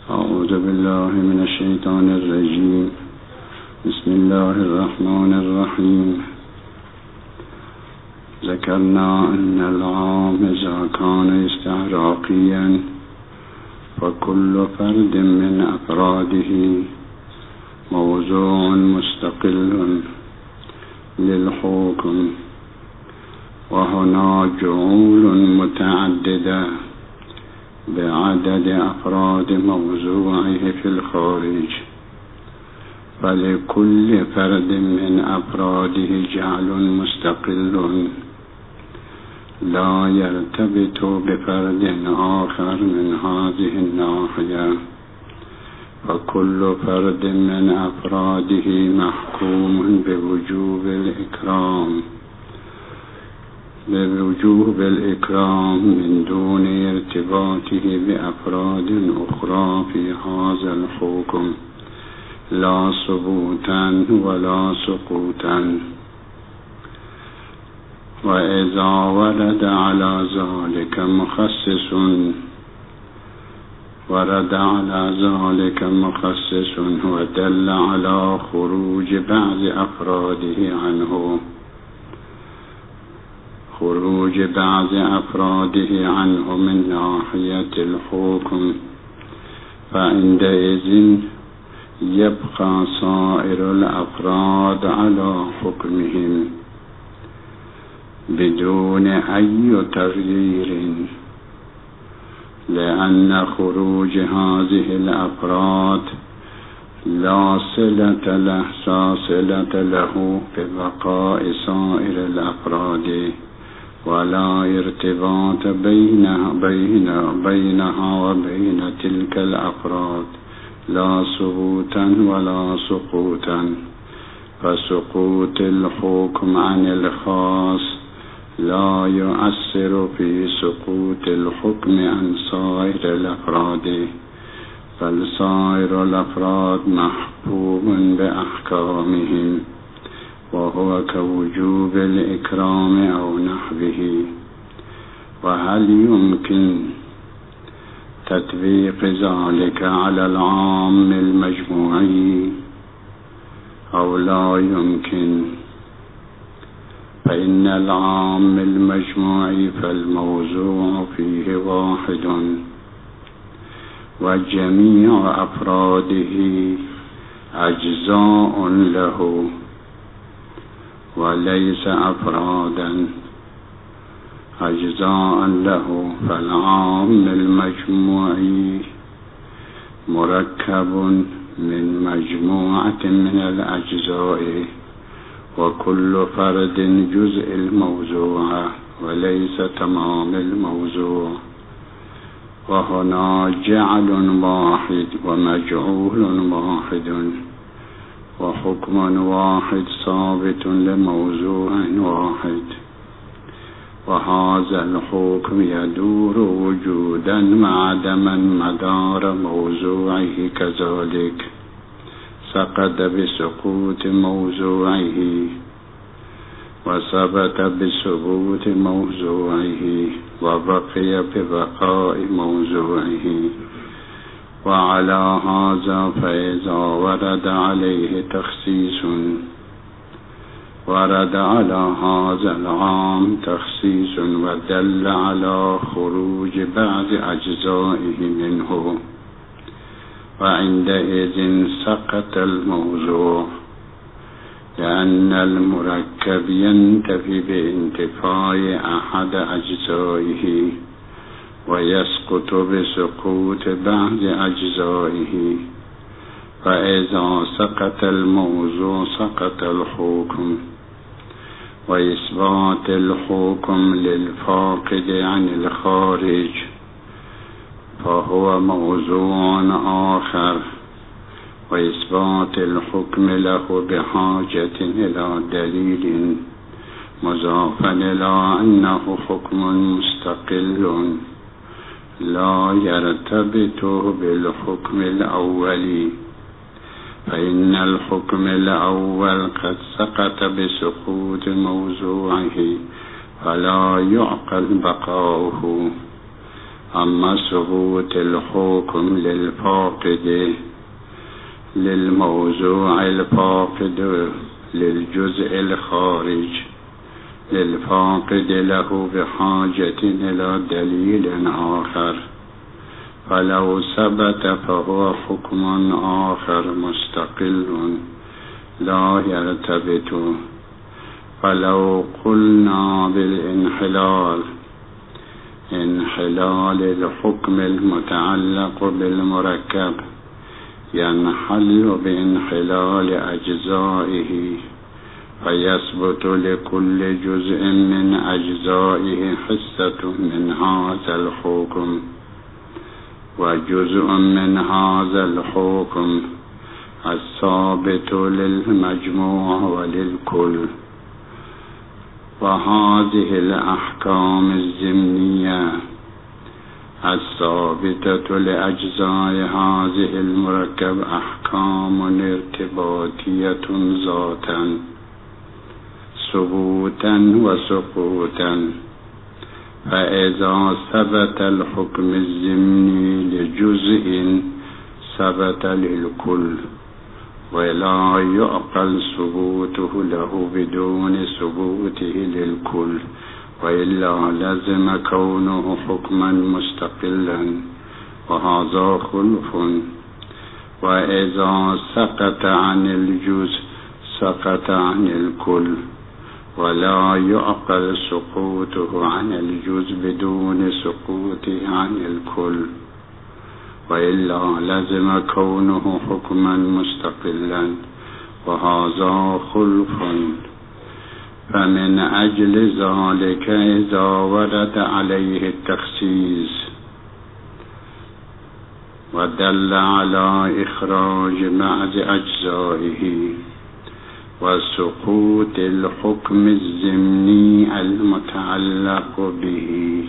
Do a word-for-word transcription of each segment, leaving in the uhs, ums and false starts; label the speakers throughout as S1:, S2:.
S1: أعوذ بالله من الشيطان الرجيم. بسم الله الرحمن الرحيم. ذكرنا أن العام إذا كان استعراقيا فكل فرد من أفراده موضوع مستقل للحكم، وهنا جعول متعددة بعدد أفراد موضوعه في الخارج، فلكل فرد من أفراده جعل مستقل لا يرتبط بفرد آخر من هذه الناحية، فكل فرد من أفراده محكوم بوجوب الإكرام بوجوب الإكرام من دون ارتباطه بأفراد أخرى في هذا الحكم، لا ثبوتا ولا سقوطا. وإذا ورد على ذلك مخصص ورد على ذلك مخصص ودل على خروج بعض أفراده عنه خروج بعض أفراده عنه من ناحية الحكم، فعندئذ يبقى سائر الأفراد على حكمهم بدون أي تغيير، لأن خروج هذه الأفراد لا صلة له صلة له ببقاء سائر الأفراد، ولا ارتباط بين بين بينها وبين تلك الأفراد، لا ثبوتا ولا سقوطا. فسقوط الحكم عن الخاص لا يؤثر في سقوط الحكم عن سائر الأفراد، بل سائر الأفراد محكوم بأحكامهم، وهو كوجوب الإكرام أو نحوه. وهل يمكن تطبيق ذلك على العام المجموعي أو لا يمكن؟ فإن العام المجموعي فالموضوع فيه واحد، وجميع أفراده أجزاء له وليس أفرادا أجزاء له. فالعام المجموعي مركب من مجموعة من الأجزاء، وكل فرد جزء الموضوع وليس تمام الموضوع. وهنا جعل واحد ومجعول واحد وحكم واحد ثابت لموضوع واحد، وهذا الحكم يدور وجودا مع دمن مدار موضوعه كذلك سقط بسقوط موضوعه وثبت بثبوت موضوعه وبقي ببقاء موضوعه. وعلى هذا فإذا ورد عليه تخصيص ورد على هذا العام تخصيص ودل على خروج بعض أجزائه منه، وعندئذ سقط الموضوع، لأن المركب ينتفي بانتفاء أحد أجزائه ويسقط بسقوط بعض أجزائه. فإذا سقط الموضوع سقط الحكم، وإثبات الحكم للفاقد عن الخارج فهو موضوع آخر، وإثبات الحكم له بحاجة إلى دليل مضافا إلى أنه حكم مستقل لا يرتبط بالحكم الأولي، فإن الحكم الأول قد سقط بسقوط موضوعه فلا يعقل بقاؤه، أما ثبوت الحكم للفاقد للموضوع الفاقد للجزء الخارج للفاقد له بحاجة إلى دليل آخر، فلو ثبت فهو حكم آخر مستقل لا يرتبط. فلو قلنا بالانحلال انحلال الحكم المتعلق بالمركب ينحل بانحلال أجزائه، فيثبت لكل جزء من أجزائه حصة من هذا الحكم، وجزء من هذا الحكم الثابت للمجموع وللكل. وهذه الأحكام الضمنية الثابتة لأجزاء هذه المركب أحكام ارتباطية ذاتا ثبوتا وسقوطا. فإذا ثبت الحكم الضمني لجزء ثبت للكل، ولا يعقل ثبوته له بدون ثبوته للكل، وإلا لازم كونه حكما مستقلا، وهذا خلف. وإذا سقط عن الجزء سقط عن الكل، ولا يعقل سقوطه عن الجزء بدون سقوطه عن الكل، وإلا لازم كونه حكما مستقلا، وهذا خلف. فمن أجل ذلك إذا ورد عليه التخصيص ودل على إخراج بعض أجزائه وسقوط الحكم الضمني المتعلق به،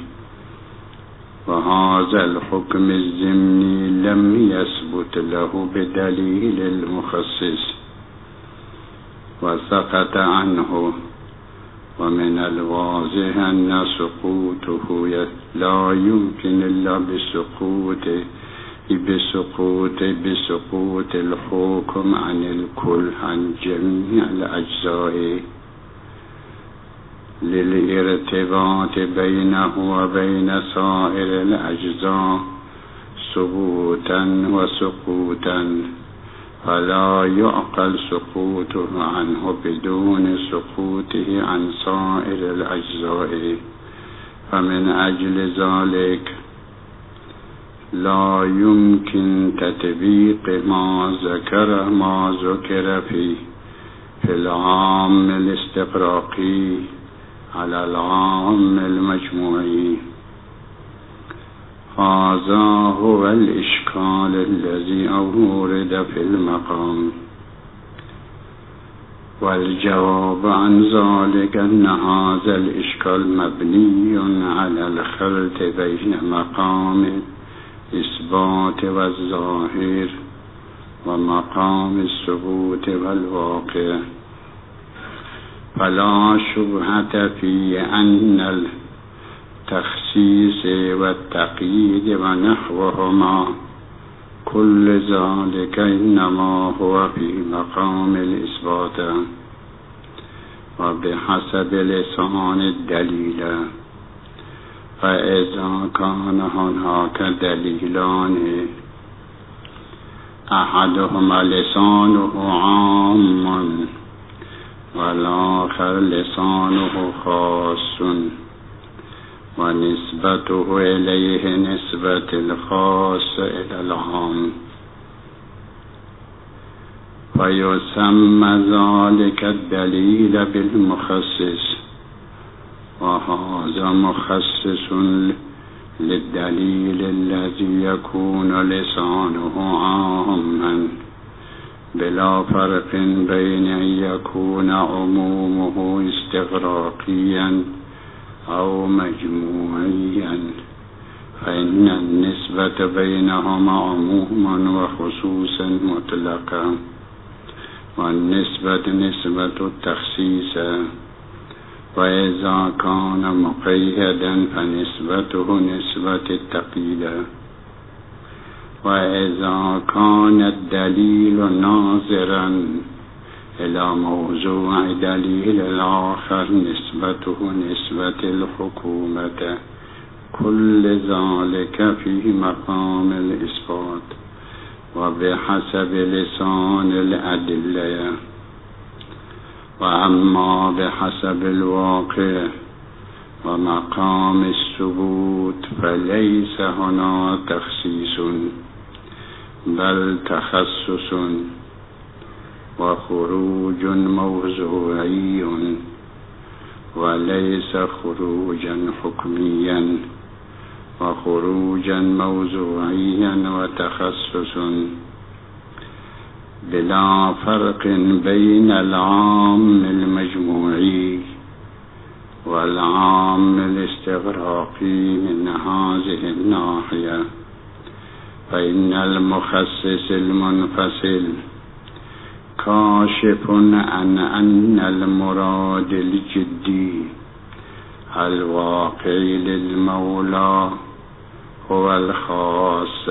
S1: وهذا الحكم الضمني لم يثبت له بدليل المخصص وسقط عنه، ومن الواضح أن سقوطه لا يمكن إلا بسقوط بسقوط بسقوط الحكم عن الكل عن جميع الأجزاء للارتباط بينه وبين سائر الأجزاء ثبوتا وسقوطا، فلا يعقل سقوطه عنه بدون سقوطه عن سائر الأجزاء. فمن أجل ذلك لا يمكن تطبيق ما ذكر ما ذكر في في العام الاستغراقي على العام المجموعي. هذا هو الإشكال الذي أورد في المقام، والجواب عن ذلك أن هذا الإشكال مبني على الخلط بين مقام الإثبات والظاهر ومقام الثبوت والواقع. فلا شبهة في أن التخصيص والتقييد ونحوهما كل ذلك إنما هو في مقام الإثبات وبحسب لسان الدليل. فإذا كان هناك دليلان أحدهما لسانه عام والآخر لسانه خاص ونسبته إليه نسبة الخاص إلى العام، فيسمى ذلك الدليل بالمخصص، وهذا مخصص للدليل الذي يكون لسانه عاما بلا فرق بين أن يكون عمومه استغراقيا أو مجموعيا، فإن النسبة بينهما عموما وخصوصا مطلقا، والنسبة نسبة التخصيص، و اذا کان مقیدا فنسبته نسبت التقیید و اذا کان الدلیل ناظرا الى موضوع دلیل الاخر نسبته نسبت الحکومت كل ذلك في مقام الإثبات وبحسب لسان الأدلة وأما بحسب الواقع ومقام الثبوت فليس هنا تخصيص بل تخصص وخروج موضوعي وليس خروجا حكميا وخروجا موضوعيا وتخصص بلا فرق بين العام المجموعي والعام الاستغراقي من هذه الناحية، فإن المخصص المنفصل كاشف عن أن المراد الجدي الواقعي للمولى هو الخاص.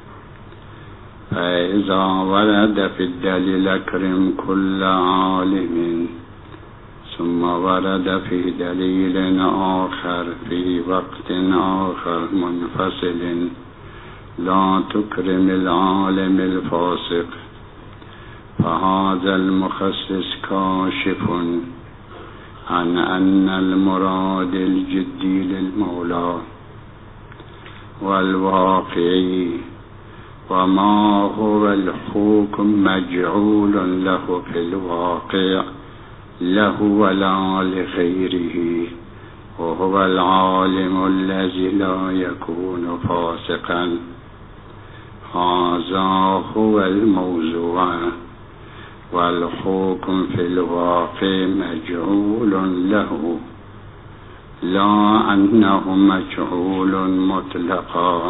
S1: فإذا ورد في الدليل أكرم كل عالم ثم ورد في دليل آخر في وقت آخر منفصل لا تكرم العالم الفاسق، فهذا المخصص كاشف عن أن المراد الجدي للمولى والواقعي وما هو الحكم مجعول له في الواقع له ولا لغيره، وهو العالم الذي لا يكون فاسقا. هذا هو الموضوع، والحكم في الواقع مجعول له لا أنه مجعول مطلقا،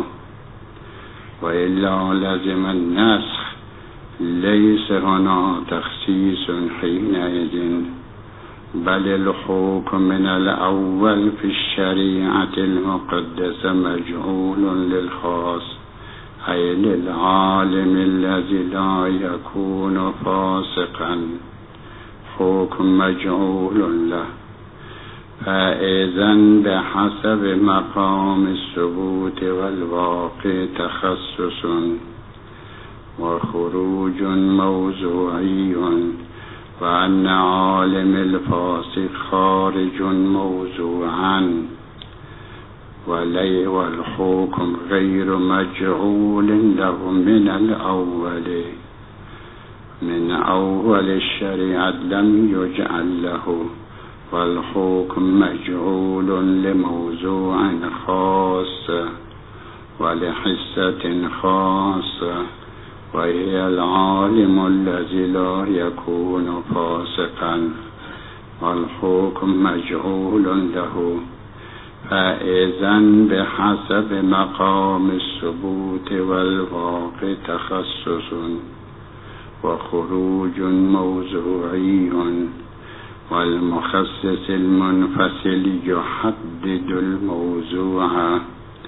S1: وإلا لزم النسخ. ليس هنا تخصيص حينئذ، بل الحكم من الأول في الشريعة المقدسة مجعول للخاص، أي للعالم الذي لا يكون فاسقا حكم مجعول له. فإذن بحسب مقام الثبوت والواقع تخصص وخروج موضوعي، وأن عالم الفاسق خارج موضوعا، ولي والحكم غير مجعول له من الأول. من أول الشريعة لم يجعل له، والحكم مجعول لموضوع خاص ولحسة خاصة، وهي العالم الذي لا يكون فاسقا، والحكم مجعول له. فإذن بحسب مقام الثبوت والواقع تخصص وخروج موضوعي، والمخصص المنفصل يحدد الموضوع،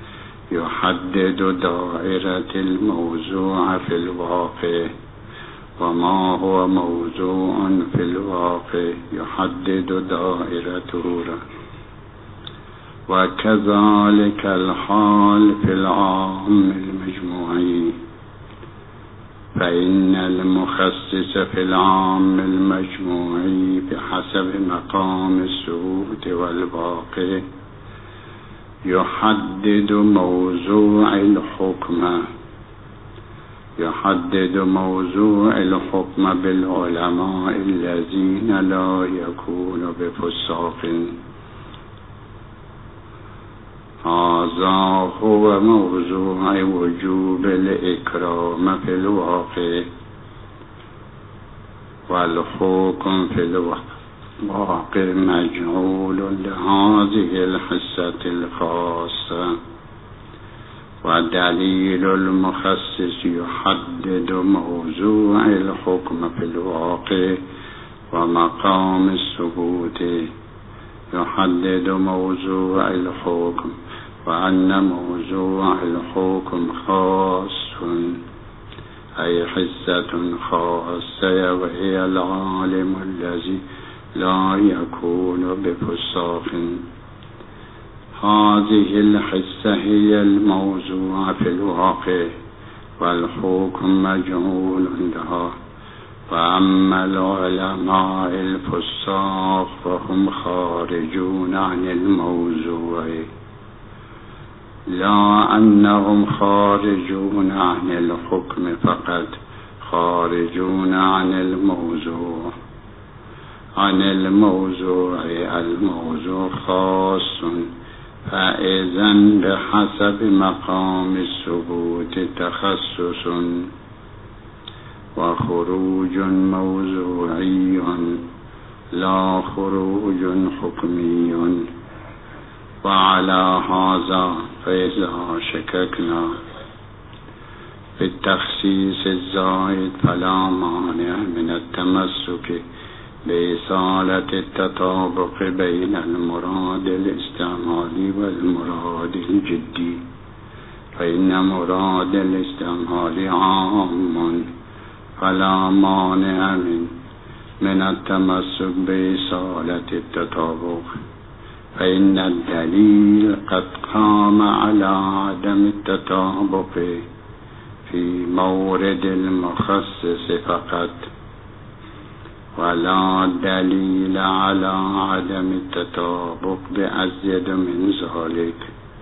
S1: يحدد دائرة الموضوع في الواقع، وما هو موضوع في الواقع يحدد دائرته. وكذلك الحال في العام المجموعي، فإن المخصص في العام المجموعي بحسب مقام الثبوت والواقع يحدد موضوع الحكم يحدد موضوع الحكم بالعلماء الذين لا يكون بفساق. هذا هو موضوع وجوب الإكرام في الواقع، والحكم في الواقع مجعول لهذه الحصة الخاصة. ودليل المخصص يحدد موضوع الحكم في الواقع ومقام الثبوت، يحدد موضوع الحكم وأن موضوع الحكم خاص أي حسة خاصة وهي العالم الذي لا يكون بفساق. هذه الحسة هي الموضوع في الواقع والحكم مجهول لها. وأما العلماء الفساق فهم خارجون عن الموضوع، لا أنهم خارجون عن الحكم فقط، خارجون عن الموضوع. عن الموضوع الموضوع خاص، فإذا بحسب مقام الثبوت تخصص وخروج موضوعي لا خروج حكمي. وعلى هذا فإذا شككنا في التخصيص الزائد فلا مانع من التمسك بإصالة التطابق بين المراد الاستعمالي والمراد الجدي، فإن مراد الاستعمالي عام فلا مانع من من التمسك بإصالة التطابق، فإن الدليل قد قام على عدم التطابق في مورد المخصص فقط، ولا دليل على عدم التطابق بأزيد من ذلك.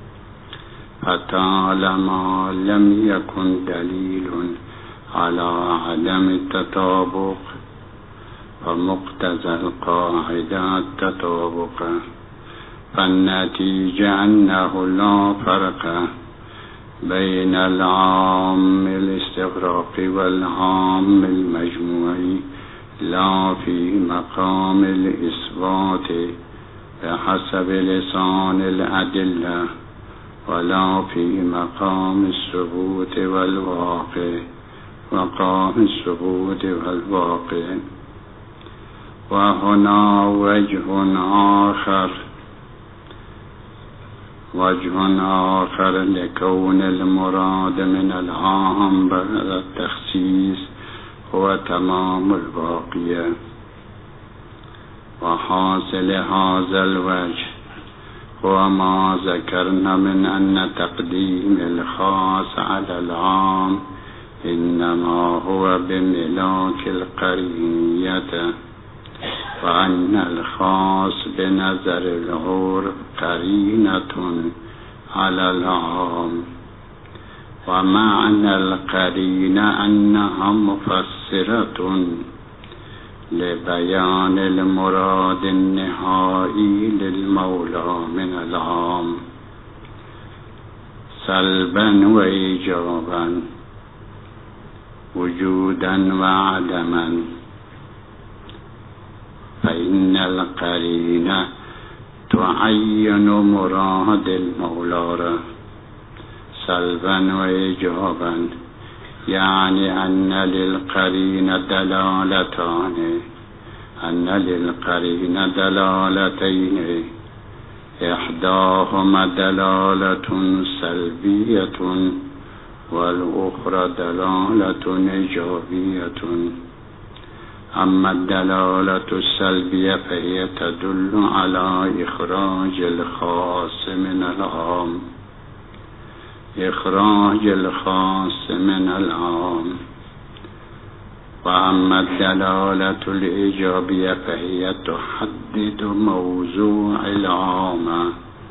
S1: فطالما لم يكن دليل على عدم التطابق فمقتضى القاعدة التطابق، فالنتيجة أنه لا فرق بين العام الاستغراقي والعام المجموعي، لا في مقام الإثبات بحسب لسان الأدلة، ولا في مقام الثبوت والواقع مقام الثبوت والواقع. وهنا وجه آخر وجه آخر لكون المراد من العام بعد التخصيص هو تمام الواقع. وحاصل هذا الوجه هو ما ذكرنا من أن تقديم الخاص على العام إنما هو بملاك القرينية، وأن الخاص بنظر العرف قرينة على العام. ومعنى القرينة أنها مفسرة لبيان المراد النهائي للمولى من العام سلبا وإيجابا، وجودا وعدما. فإن القرينة تعين مراد المولى سلبا وإيجابا، يعني أن للقرينة دلالتان أن للقرينة دلالتين، إحداهما دلالة سلبية والأخرى دلالة إيجابية. أما الدلالة السلبية فهي تدل على إخراج الخاص من العام إخراج الخاص من العام. وأما الدلالة الإيجابية فهي تحدد موضوع العام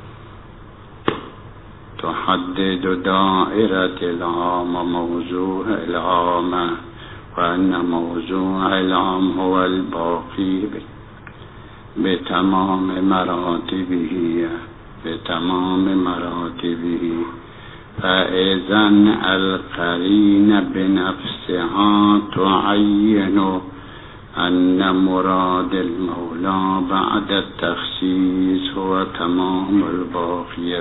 S1: تحدد دائرة العام موضوع العام، وأن موضوع العام هو الباقي بتمام مراتبه بتمام مراتبه. فإذا القرينة بنفسها تعين أن مراد المولى بعد التخصيص هو تمام الباقي،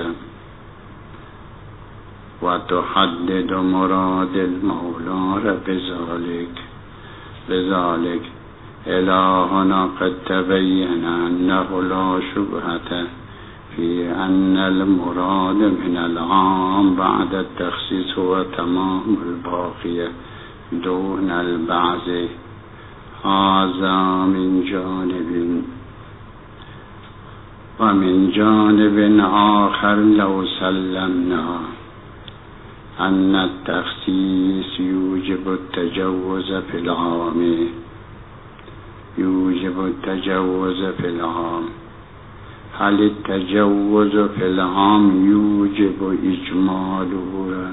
S1: وتحدد مراد المولى بذلك بذلك إلهنا قد تبين أنه لا شبهة في أن المراد من العام بعد التخصيص هو تمام الباقي دون البعض. هذا من جانب، ومن جانب آخر لو سلمنا أن التخصيص يوجب التجوز في العام يوجب التجوز في العام هل التجوز في العام يوجب إجماله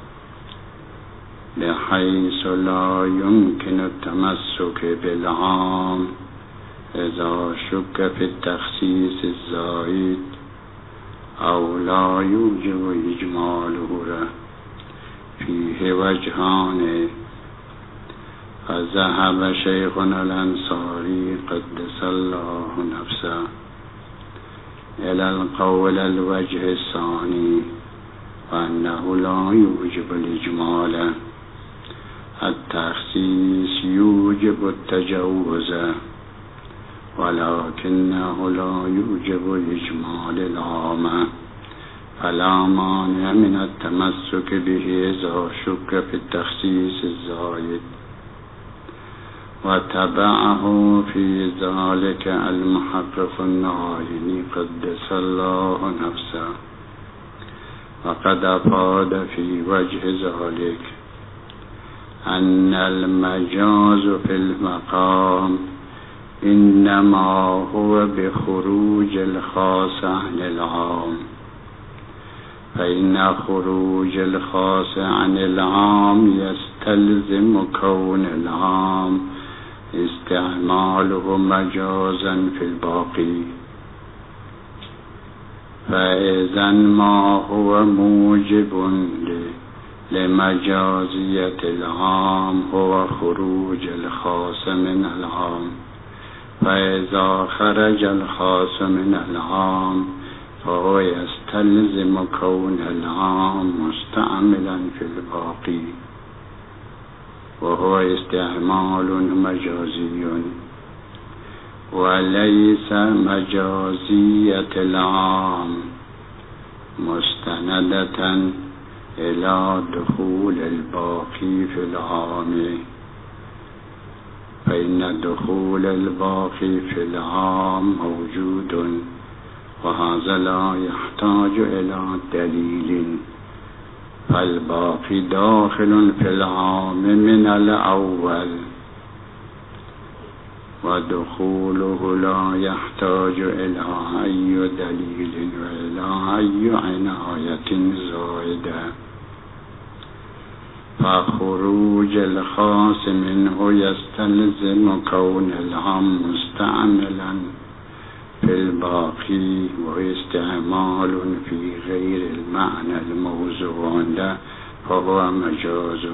S1: بحيث لا يمكن التمسك بالعام إذا شك في التخصيص الزائد، أو لا يوجب إجماله؟ فيه وجهان. فذهب شيخنا الأنصاري قدس الله نفسه إلى القول الوجه الثاني، وأنه لا يوجب الإجمال. التخصيص يوجب التجوز ولكنه لا يوجب الإجمال العام، فلا مانع من التمسك به إذا شك في التخصيص الزائد. وتبعه في ذلك المحقق النعيمي قدس الله نفسه، وقد أفاد في وجه ذلك أن المجاز في المقام إنما هو بخروج الخاص عن العام، فإن خروج الخاص عن العام يستلزم كون العام استعماله مجازا في الباقي. فإذا ما هو موجب لمجازية العام هو خروج الخاص من العام، فإذا خرج الخاص من العام فهو يستلزم كون العام مستعملا في الباقي، وهو استعمال مجازي، وليس مجازية العام مستندة إلى دخول الباقي في العام، فإن دخول الباقي في العام موجود، وهذا لا يحتاج إلى دليل، فالباقي داخل في العام من الأول، ودخوله لا يحتاج إلى أي دليل وإلى أي عناية زائدة. فخروج الخاص منه يستلزم كون العام مستعملا في الباقي، واستعمال في غير المعنى الموضوع له فهو مجاز.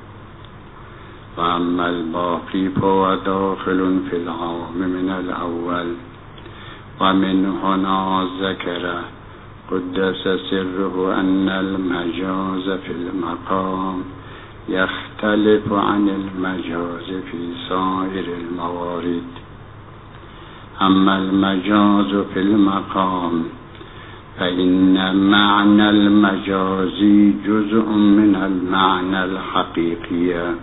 S1: وأما الباقي فهو داخل في العام من الأول. ومن هنا ذكر قدس سره أن المجاز في المقام يختلف عن المجاز في سائر الموارد. أما المجاز في المقام فإن معنى المجاز جزء من المعنى الحقيقي،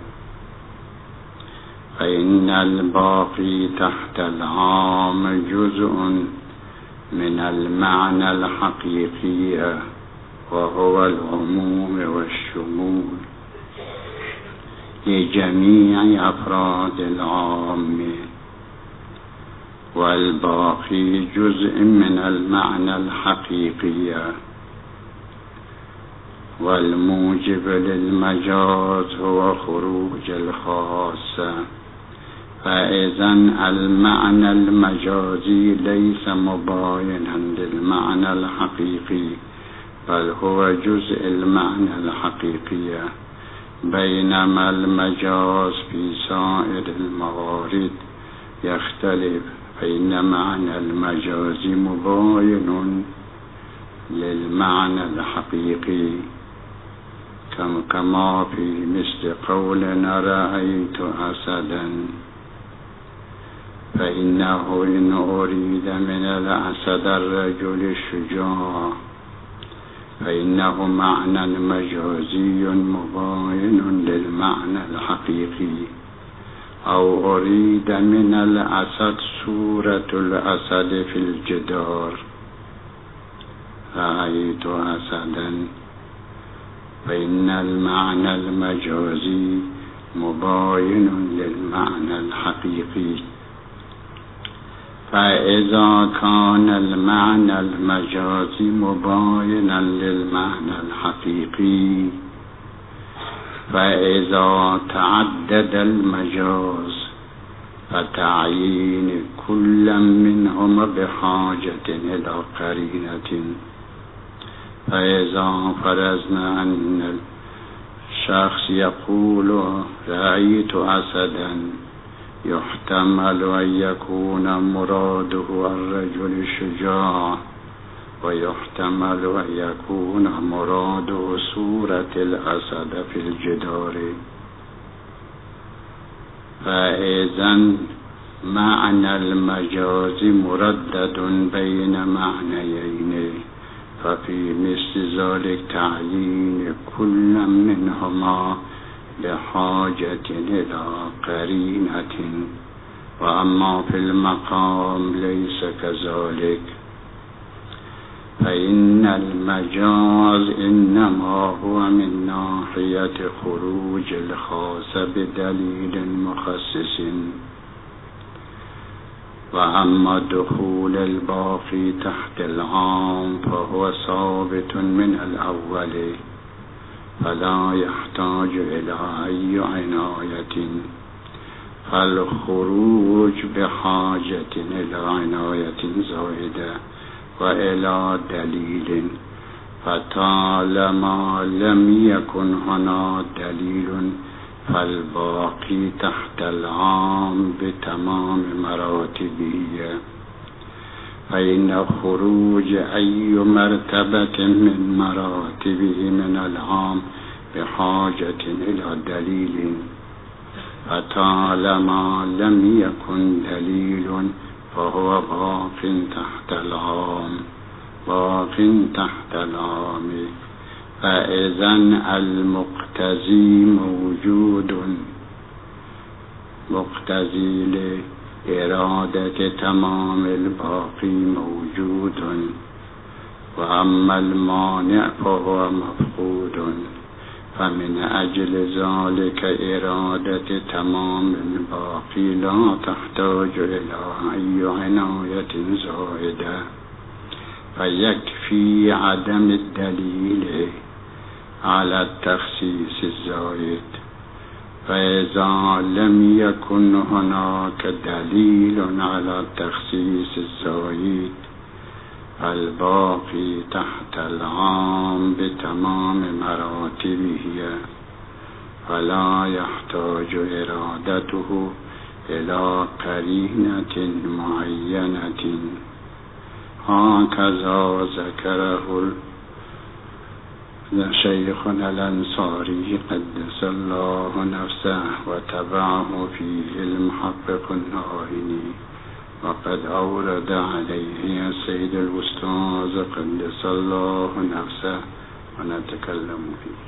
S1: فإن الباقي تحت العام جزء من المعنى الحقيقي، وهو العموم والشمول لجميع أفراد العام، والباقي جزء من المعنى الحقيقي. والموجب للمجاز هو خروج الخاص، فإذا المعنى المجازي ليس مباينا للمعنى الحقيقي، بل هو جزء المعنى الحقيقي، بينما المجاز في سائر الموارد يختلف، فإن معنى المجاز مباين للمعنى الحقيقي، كما في مثل قولنا رأيت أسدا فإنه إن أريد من الأسد الرجل الشجاع فإنه معنى مجازي مباين للمعنى الحقيقي، أو أريد من الأسد صورة الأسد في الجدار رأيت أسدا، فإن المعنى المجازي مباين للمعنى الحقيقي. فإذا كان المعنى المجازي مباينا للمعنى الحقيقي، فإذا تعدد المجاز فتعيين كل منهما بحاجة إلى قرينة. فإذا فرضنا أن الشخص يقول رأيت أسدا، يحتمل أن يكون مراده الرجل الشجاع، ويحتمل أن يكون مراده صورة الأسد في الجدار. فإذن معنى المجاز مردد بين معنيين، ففي مثل ذلك تعيين كل منهما بحاجة إلى قرينة، وأما في المقام ليس كذلك، فإن المجاز إنما هو من ناحية خروج الخاص بدليل مخصص، وأما دخول الباقي تحت العام فهو ثابت من الأول، فلا يحتاج إلى أي عناية. فالخروج بحاجة إلى عناية زائدة وإلى دليل، فطالما لم يكن هنا دليل فالباقي تحت العام بتمام مراتبه. فإن خروج أي مرتبة من مراتبه من العام بحاجة إلى دليل، فطالما لم يكن دليل فهو باق تحت العام باق تحت العام. فإذن المقتضي موجود، مقتضي لإرادة تمام الباقي موجود، وأما المانع فهو مفقود. فمن أجل ذلك إرادة تمام الباقي لا تحتاج إلى أي عناية زائدة، فيكفي عدم الدليل على التخصيص الزائد. فإذا لم يكن هناك دليل على التخصيص الزائد فالباقي تحت العام بتمام مراتبه، فلا يحتاج إرادته إلى قرينة معينة. هكذا ذكره شيخنا الأنصاري قدس الله نفسه، وتبعه فيه المحقق النائني، وقد أورد عليه السيد الأستاذ قدس الله نفسه، ونتكلم فيه.